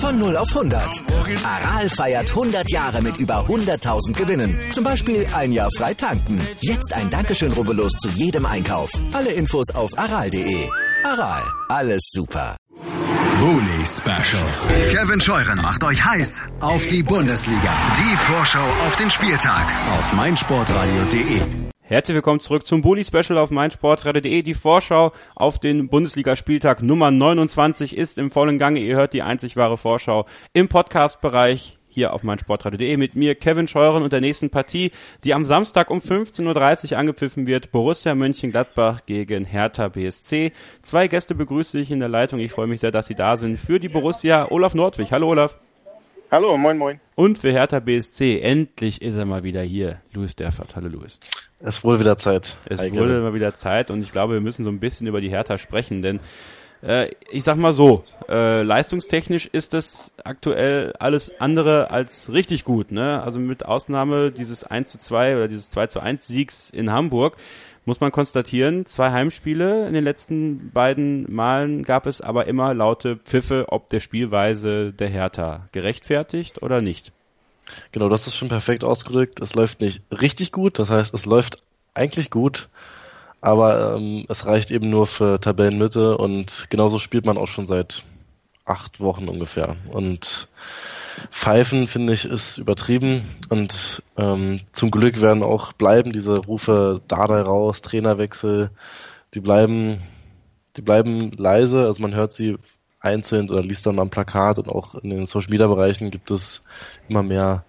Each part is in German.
Von 0 auf 100. Aral feiert 100 Jahre mit über 100.000 Gewinnen. Zum Beispiel ein Jahr frei tanken. Jetzt ein Dankeschön, rubbellos zu jedem Einkauf. Alle Infos auf aral.de. Aral, alles super. Bully Special. Kevin Scheuren macht euch heiß auf die Bundesliga. Die Vorschau auf den Spieltag auf meinsportradio.de. Herzlich willkommen zurück zum Bully Special auf meinsportradio.de. Die Vorschau auf den Bundesligaspieltag Nummer 29 ist im vollen Gange. Ihr hört die einzig wahre Vorschau im Podcast-Bereich hier auf meinsportradio.de mit mir, Kevin Scheuren, und der nächsten Partie, die am Samstag um 15.30 Uhr angepfiffen wird. Borussia Mönchengladbach gegen Hertha BSC. Zwei Gäste begrüße ich in der Leitung. Ich freue mich sehr, dass sie da sind. Für die Borussia Olaf Nordwig. Hallo Olaf. Hallo, moin moin. Und für Hertha BSC, endlich ist er mal wieder hier, Louis Derfert. Hallo Louis. Es wurde wieder Zeit. Es wurde mal wieder Zeit und ich glaube, wir müssen so ein bisschen über die Hertha sprechen, denn ich sag mal so, leistungstechnisch ist das aktuell alles andere als richtig gut, ne? Also mit Ausnahme dieses 1:2 oder dieses 2:1 Siegs in Hamburg muss man konstatieren, 2 Heimspiele in den letzten beiden Malen gab es aber immer laute Pfiffe, ob der Spielweise der Hertha gerechtfertigt oder nicht. Genau, das ist schon perfekt ausgedrückt. Es läuft nicht richtig gut, das heißt, es läuft eigentlich gut, aber es reicht eben nur für Tabellenmitte und genauso spielt man auch schon seit 8 Wochen ungefähr. Und Pfeifen, finde ich, ist übertrieben und zum Glück werden auch bleiben diese Rufe Dardai raus, Trainerwechsel, die bleiben leise, also man hört sie einzeln oder liest dann mal am Plakat und auch in den Social-Media-Bereichen gibt es immer mehr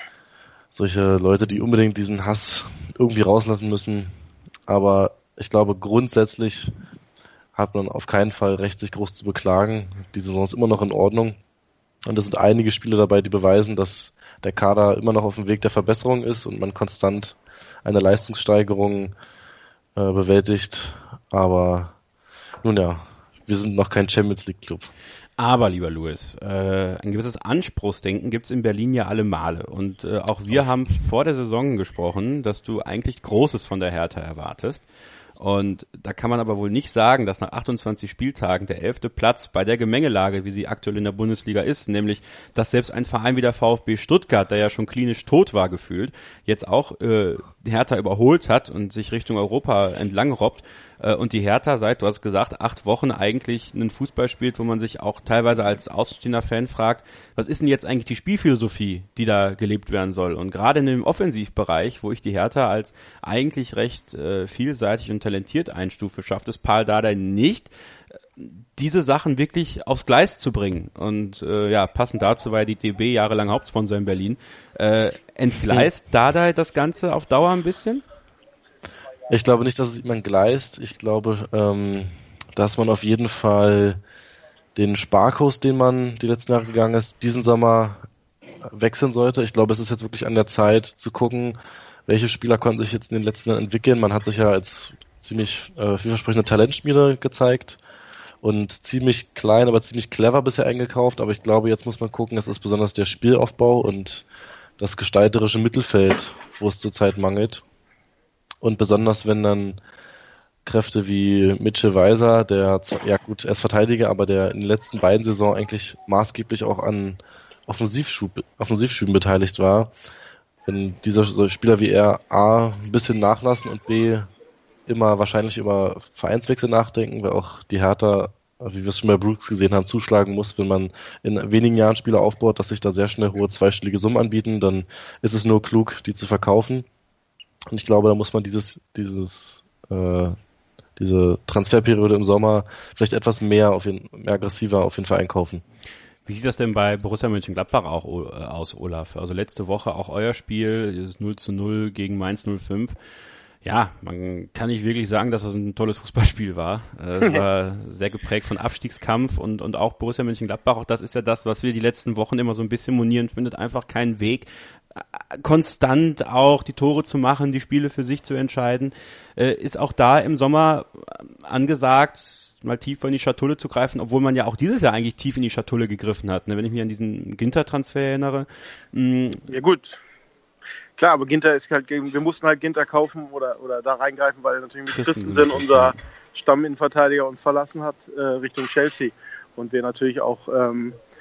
solche Leute, die unbedingt diesen Hass irgendwie rauslassen müssen, aber ich glaube, grundsätzlich hat man auf keinen Fall Recht, sich groß zu beklagen. Die Saison ist immer noch in Ordnung. Und es sind einige Spiele dabei, die beweisen, dass der Kader immer noch auf dem Weg der Verbesserung ist und man konstant eine Leistungssteigerung bewältigt. Aber nun ja, wir sind noch kein Champions-League-Club. Aber, lieber Louis, ein gewisses Anspruchsdenken gibt's in Berlin ja alle Male. Und auch wir haben vor der Saison gesprochen, dass du eigentlich Großes von der Hertha erwartest. Und da kann man aber wohl nicht sagen, dass nach 28 Spieltagen der 11. Platz bei der Gemengelage, wie sie aktuell in der Bundesliga ist, nämlich, dass selbst ein Verein wie der VfB Stuttgart, der ja schon klinisch tot war gefühlt, jetzt auch Hertha überholt hat und sich Richtung Europa entlang robbt. Und die Hertha seit, du hast gesagt, 8 Wochen eigentlich einen Fußball spielt, wo man sich auch teilweise als außenstehender Fan fragt, was ist denn jetzt eigentlich die Spielphilosophie, die da gelebt werden soll? Und gerade in dem Offensivbereich, wo ich die Hertha als eigentlich recht vielseitig und talentiert einstufe, schafft es Pal Dardai nicht, diese Sachen wirklich aufs Gleis zu bringen. Und passend dazu war ja die DB jahrelang Hauptsponsor in Berlin. Entgleist Dardai das Ganze auf Dauer ein bisschen? Ich glaube nicht, dass es jemand gleist. Ich glaube, dass man auf jeden Fall den Sparkurs, den man die letzten Jahre gegangen ist, diesen Sommer wechseln sollte. Ich glaube, es ist jetzt wirklich an der Zeit zu gucken, welche Spieler konnten sich jetzt in den letzten Jahren entwickeln. Man hat sich ja als ziemlich vielversprechende Talentspieler gezeigt und ziemlich klein, aber ziemlich clever bisher eingekauft. Aber ich glaube, jetzt muss man gucken, es ist besonders der Spielaufbau und das gestalterische Mittelfeld, wo es zurzeit mangelt. Und besonders, wenn dann Kräfte wie Mitchell Weiser, der, ja gut, er ist Verteidiger, aber der in den letzten beiden Saisons eigentlich maßgeblich auch an Offensivschüben beteiligt war. Wenn diese so Spieler wie er A ein bisschen nachlassen und B immer wahrscheinlich über Vereinswechsel nachdenken, weil auch die Hertha, wie wir es schon bei Brooks gesehen haben, zuschlagen muss, wenn man in wenigen Jahren Spieler aufbaut, dass sich da sehr schnell hohe zweistellige Summen anbieten, dann ist es nur klug, die zu verkaufen. Und ich glaube, da muss man diese Transferperiode im Sommer vielleicht etwas mehr aggressiver auf jeden Fall einkaufen. Wie sieht das denn bei Borussia Mönchengladbach auch aus, Olaf? Also letzte Woche auch euer Spiel, dieses 0:0 gegen Mainz 05. Ja, man kann nicht wirklich sagen, dass das ein tolles Fußballspiel war. Es war sehr geprägt von Abstiegskampf und auch Borussia Mönchengladbach. Auch das ist ja das, was wir die letzten Wochen immer so ein bisschen monieren, findet einfach keinen Weg, konstant auch die Tore zu machen, die Spiele für sich zu entscheiden. Ist auch da im Sommer angesagt, mal tiefer in die Schatulle zu greifen, obwohl man ja auch dieses Jahr eigentlich tief in die Schatulle gegriffen hat, ne? Wenn ich mich an diesen Ginter-Transfer erinnere. Ja gut, klar, aber Ginter ist halt, wir mussten halt Ginter kaufen oder da reingreifen, weil natürlich mit Christensen unser Stamminnenverteidiger uns verlassen hat Richtung Chelsea und wir natürlich auch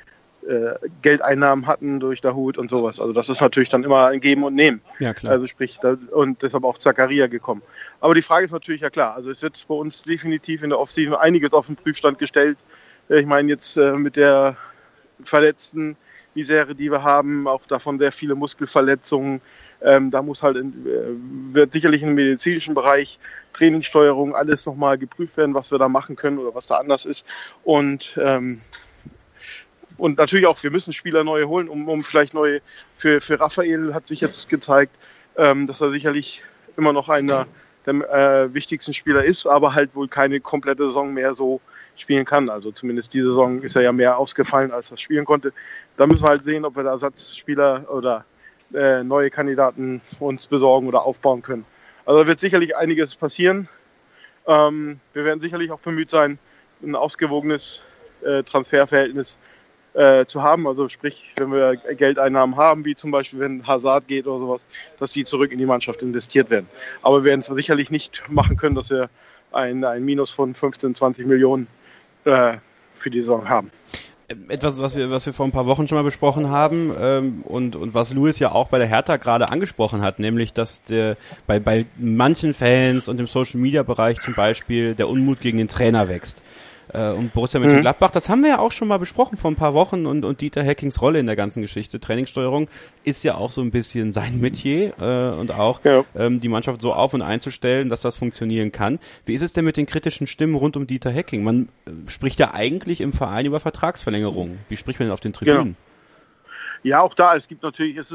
Geldeinnahmen hatten durch Dahoud und sowas. Also das ist natürlich dann immer ein Geben und Nehmen. Ja, klar. Also sprich, und deshalb auch Zakaria gekommen. Aber die Frage ist natürlich, ja klar, also es wird bei uns definitiv in der Offseason einiges auf den Prüfstand gestellt. Ich meine jetzt mit der verletzten Misere, die wir haben, auch davon sehr viele Muskelverletzungen. Da muss halt wird sicherlich im medizinischen Bereich Trainingssteuerung alles nochmal geprüft werden, was wir da machen können oder was da anders ist. Und natürlich auch, wir müssen Spieler neue holen, um vielleicht neue, für Raphael hat sich jetzt gezeigt, dass er sicherlich immer noch einer der wichtigsten Spieler ist, aber halt wohl keine komplette Saison mehr so spielen kann. Also zumindest diese Saison ist er ja mehr ausgefallen, als er spielen konnte. Da müssen wir halt sehen, ob wir da Ersatzspieler oder neue Kandidaten uns besorgen oder aufbauen können. Also da wird sicherlich einiges passieren. Wir werden sicherlich auch bemüht sein, ein ausgewogenes Transferverhältnis zu haben. Also sprich, wenn wir Geldeinnahmen haben, wie zum Beispiel, wenn Hazard geht oder sowas, dass die zurück in die Mannschaft investiert werden. Aber wir werden es sicherlich nicht machen können, dass wir ein Minus von 15, 20 Millionen für die Saison haben. Etwas, was wir vor ein paar Wochen schon mal besprochen haben und was Louis ja auch bei der Hertha gerade angesprochen hat, nämlich, dass bei manchen Fans und im Social-Media-Bereich zum Beispiel der Unmut gegen den Trainer wächst. Und Borussia Mönchengladbach, das haben wir ja auch schon mal besprochen vor ein paar Wochen und Dieter Heckings Rolle in der ganzen Geschichte. Trainingssteuerung ist ja auch so ein bisschen sein Metier und auch die Mannschaft so auf- und einzustellen, dass das funktionieren kann. Wie ist es denn mit den kritischen Stimmen rund um Dieter Hecking? Man spricht ja eigentlich im Verein über Vertragsverlängerungen. Wie spricht man denn auf den Tribünen? Genau. Ja, auch da, es gibt natürlich, es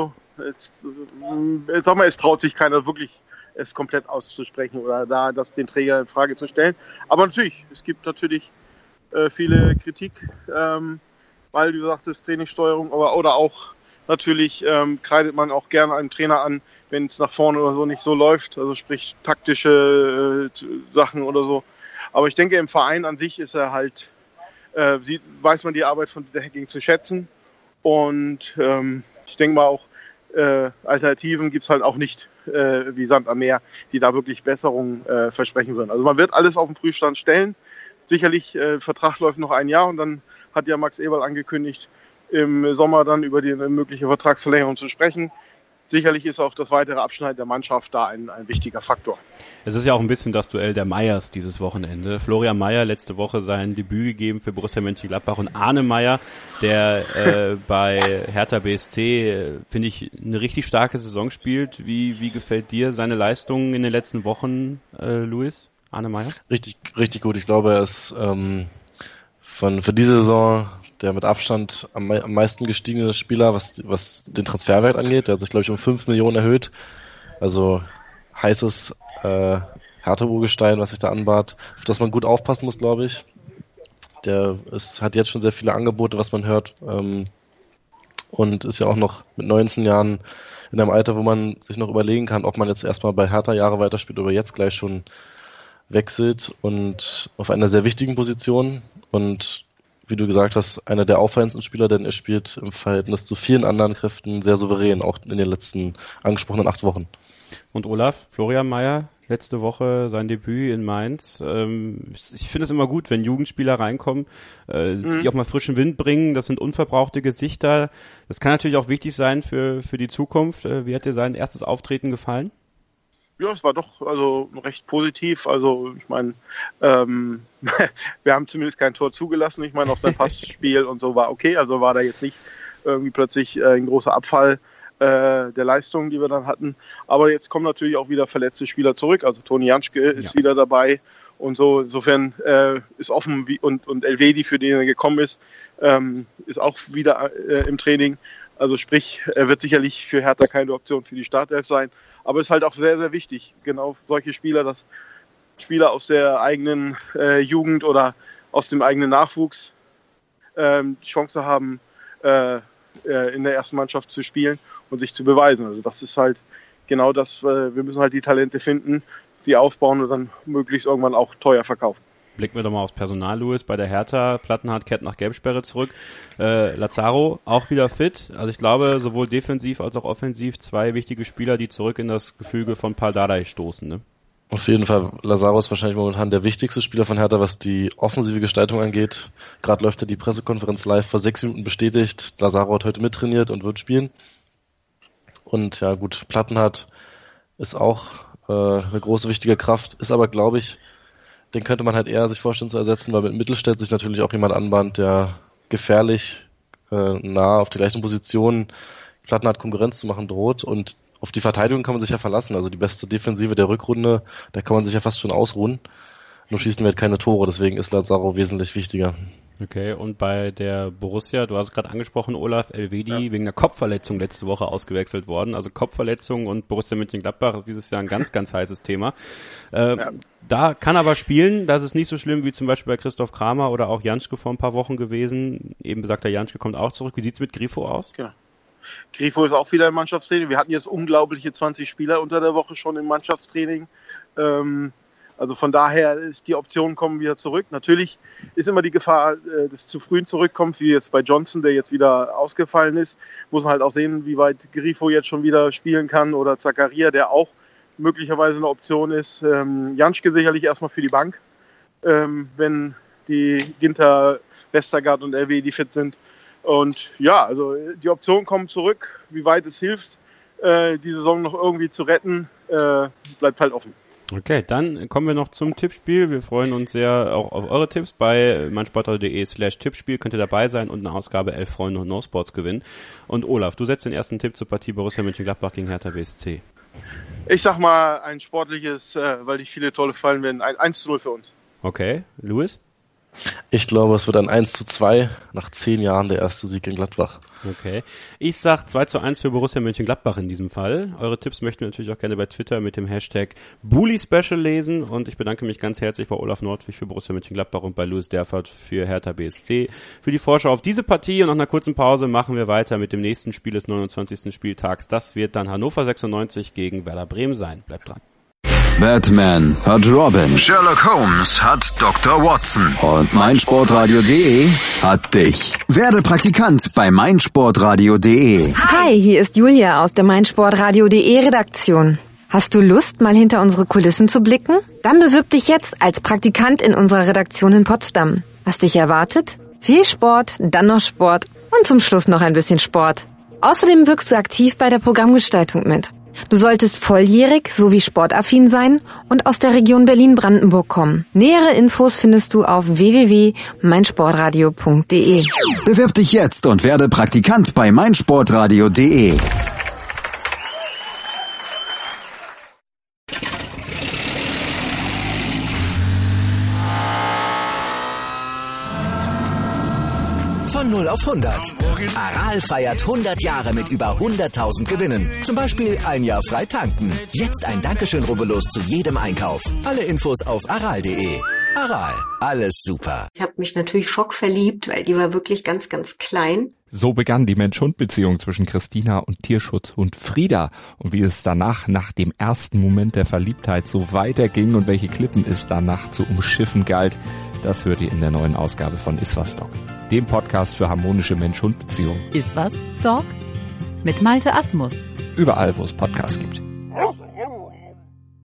traut sich keiner wirklich es komplett auszusprechen oder da den Träger in Frage zu stellen. Aber natürlich, es gibt natürlich viele Kritik, weil du sagtest, Trainingssteuerung, oder auch natürlich kreidet man auch gerne einen Trainer an, wenn es nach vorne oder so nicht so läuft, also sprich taktische Sachen oder so. Aber ich denke, im Verein an sich ist er halt, weiß man die Arbeit von Dieter Hecking zu schätzen und ich denke mal auch, Alternativen gibt es halt auch nicht wie Sand am Meer, die da wirklich Besserungen versprechen würden. Also man wird alles auf den Prüfstand stellen. Sicherlich, Vertrag läuft noch ein Jahr und dann hat ja Max Eberl angekündigt, im Sommer dann über die mögliche Vertragsverlängerung zu sprechen. Sicherlich ist auch das weitere Abschneiden der Mannschaft da ein wichtiger Faktor. Es ist ja auch ein bisschen das Duell der Meyers dieses Wochenende. Florian Meyer letzte Woche sein Debüt gegeben für Borussia Mönchengladbach und Arne Meyer, der bei Hertha BSC, finde ich, eine richtig starke Saison spielt. Wie gefällt dir seine Leistungen in den letzten Wochen, Louis? Arne Meyer? Richtig, richtig gut. Ich glaube, er ist für diese Saison der mit Abstand am meisten gestiegene Spieler, was den Transferwert angeht. Der hat sich, glaube ich, um 5 Millionen erhöht. Also heißes Hertha-Urgestein, was sich da anbahnt, auf das man gut aufpassen muss, glaube ich. Hat jetzt schon sehr viele Angebote, was man hört. Und ist ja auch noch mit 19 Jahren in einem Alter, wo man sich noch überlegen kann, ob man jetzt erstmal bei Hertha Jahre weiterspielt oder jetzt gleich schon wechselt und auf einer sehr wichtigen Position. Und wie du gesagt hast, einer der auffallendsten Spieler, denn er spielt im Verhältnis zu vielen anderen Kräften sehr souverän, auch in den letzten angesprochenen 8 Wochen. Und Olaf, Florian Meyer, letzte Woche sein Debüt in Mainz. Ich finde es immer gut, wenn Jugendspieler reinkommen, die auch mal frischen Wind bringen. Das sind unverbrauchte Gesichter. Das kann natürlich auch wichtig sein für die Zukunft. Wie hat dir sein erstes Auftreten gefallen? Ja, es war doch recht positiv. Also ich meine, wir haben zumindest kein Tor zugelassen. Ich meine, auch sein Passspiel und so war okay. Also war da jetzt nicht irgendwie plötzlich ein großer Abfall der Leistungen, die wir dann hatten. Aber jetzt kommen natürlich auch wieder verletzte Spieler zurück. Also Toni Janschke ist wieder dabei und so. Insofern ist offen und Elvedi, für den er gekommen ist auch wieder im Training. Also sprich, er wird sicherlich für Hertha keine Option für die Startelf sein. Aber es ist halt auch sehr, sehr wichtig, genau solche Spieler, dass Spieler aus der eigenen Jugend oder aus dem eigenen Nachwuchs die Chance haben, in der ersten Mannschaft zu spielen und sich zu beweisen. Also das ist halt genau das, wir müssen halt die Talente finden, sie aufbauen und dann möglichst irgendwann auch teuer verkaufen. Blicken wir doch mal aufs Personal, Louis. Bei der Hertha, Plattenhardt kehrt nach Gelbsperre zurück. Lazaro auch wieder fit. Also ich glaube, sowohl defensiv als auch offensiv 2 wichtige Spieler, die zurück in das Gefüge von Pardadei stoßen. Ne? Auf jeden Fall, Lazaro ist wahrscheinlich momentan der wichtigste Spieler von Hertha, was die offensive Gestaltung angeht. Gerade läuft ja die Pressekonferenz live, vor 6 Minuten bestätigt. Lazaro hat heute mittrainiert und wird spielen. Und ja gut, Plattenhardt ist auch eine große, wichtige Kraft, ist aber, glaube ich, den könnte man halt eher sich vorstellen zu ersetzen, weil mit Mittelstädt sich natürlich auch jemand anbahnt, der gefährlich nah auf die gleichen Positionen Plattenhardt Konkurrenz zu machen droht, und auf die Verteidigung kann man sich ja verlassen. Also die beste Defensive der Rückrunde, da kann man sich ja fast schon ausruhen. Nur schießen wir halt keine Tore, deswegen ist Lazaro wesentlich wichtiger. Okay, und bei der Borussia, du hast es gerade angesprochen, Olaf Elvedi, wegen einer Kopfverletzung letzte Woche ausgewechselt worden. Also Kopfverletzung und Borussia Mönchengladbach ist dieses Jahr ein ganz, ganz heißes Thema. Da kann aber spielen, das ist nicht so schlimm wie zum Beispiel bei Christoph Kramer oder auch Janschke vor ein paar Wochen gewesen. Eben besagter Janschke kommt auch zurück. Wie sieht's mit Grifo aus? Genau. Grifo ist auch wieder im Mannschaftstraining. Wir hatten jetzt unglaubliche 20 Spieler unter der Woche schon im Mannschaftstraining. Also von daher ist die Option, kommen wieder zurück. Natürlich ist immer die Gefahr, dass zu früh zurückkommt, wie jetzt bei Johnson, der jetzt wieder ausgefallen ist. Muss man halt auch sehen, wie weit Grifo jetzt schon wieder spielen kann, oder Zakaria, der auch möglicherweise eine Option ist. Janschke sicherlich erstmal für die Bank, wenn die Ginter, Westergaard und Elvedi fit sind. Und ja, also die Optionen kommen zurück. Wie weit es hilft, die Saison noch irgendwie zu retten, bleibt halt offen. Okay, dann kommen wir noch zum Tippspiel. Wir freuen uns sehr auch auf eure Tipps. Bei meinsportradio.de/Tippspiel könnt ihr dabei sein und eine Ausgabe 11 Freunde und No Sports gewinnen. Und Olaf, du setzt den ersten Tipp zur Partie Borussia Mönchengladbach gegen Hertha BSC. Ich sag mal ein sportliches, weil nicht viele Tore fallen werden, ein 1:0 für uns. Okay, Louis? Ich glaube, es wird ein 1:2 nach 10 Jahren der erste Sieg in Gladbach. Okay. Ich sag 2:1 für Borussia Mönchengladbach in diesem Fall. Eure Tipps möchten wir natürlich auch gerne bei Twitter mit dem Hashtag BullySpecial lesen, und ich bedanke mich ganz herzlich bei Olaf Nordwig für Borussia Mönchengladbach und bei Louis Derfert für Hertha BSC für die Vorschau auf diese Partie. Und nach einer kurzen Pause machen wir weiter mit dem nächsten Spiel des 29. Spieltags. Das wird dann Hannover 96 gegen Werder Bremen sein. Bleibt dran. Batman hat Robin, Sherlock Holmes hat Dr. Watson und meinsportradio.de hat dich. Werde Praktikant bei meinsportradio.de. Hi, hier ist Julia aus der meinsportradio.de Redaktion. Hast du Lust, mal hinter unsere Kulissen zu blicken? Dann bewirb dich jetzt als Praktikant in unserer Redaktion in Potsdam. Was dich erwartet? Viel Sport, dann noch Sport und zum Schluss noch ein bisschen Sport. Außerdem wirkst du aktiv bei der Programmgestaltung mit. Du solltest volljährig sowie sportaffin sein und aus der Region Berlin-Brandenburg kommen. Nähere Infos findest du auf www.meinsportradio.de. Bewirb dich jetzt und werde Praktikant bei meinsportradio.de. Von 0 auf 100. Aral feiert 100 Jahre mit über 100.000 Gewinnen. Zum Beispiel ein Jahr frei tanken. Jetzt ein Dankeschön, rubbellos zu jedem Einkauf. Alle Infos auf aral.de. Aral, alles super. Ich habe mich natürlich schockverliebt, weil die war wirklich ganz, ganz klein. So begann die Mensch-Hund-Beziehung zwischen Christina und Tierschutzhund Frieda. Und wie es danach, nach dem ersten Moment der Verliebtheit, so weiterging und welche Klippen es danach zu umschiffen galt, das hört ihr in der neuen Ausgabe von Iswas Dog, dem Podcast für harmonische Mensch-Hund-Beziehungen. Iswas Dog? Mit Malte Asmus. Überall, wo es Podcasts gibt.